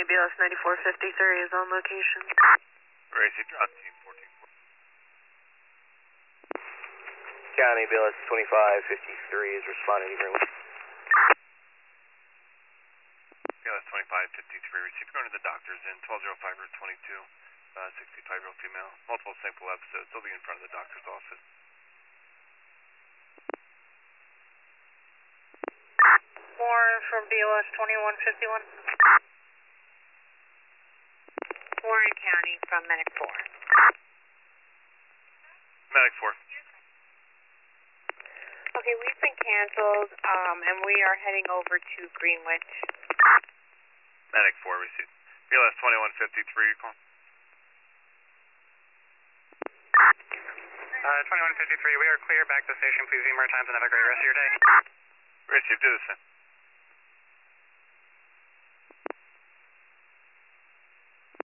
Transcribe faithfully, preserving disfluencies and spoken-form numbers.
B L S ninety-four fifty-three is on location. Racing on team fourteen four. County B L S twenty-five fifty-three is responding to Greenwich. B L S twenty-five fifty-three, received going to the doctors in twelve oh five or twenty-two, uh, sixty-five-year-old female, multiple simple episodes. They'll be in front of the doctor's office. Warren from B L S twenty-one fifty-one. Warren County from Medic four. Medic four. Okay, we've been canceled, um, and we are heading over to Greenwich. Medic four, received. B L S twenty-one fifty-three, you call? Uh, twenty-one fifty-three, we are clear back to the station. Please be more times and have a great rest of your day. Received, do the same.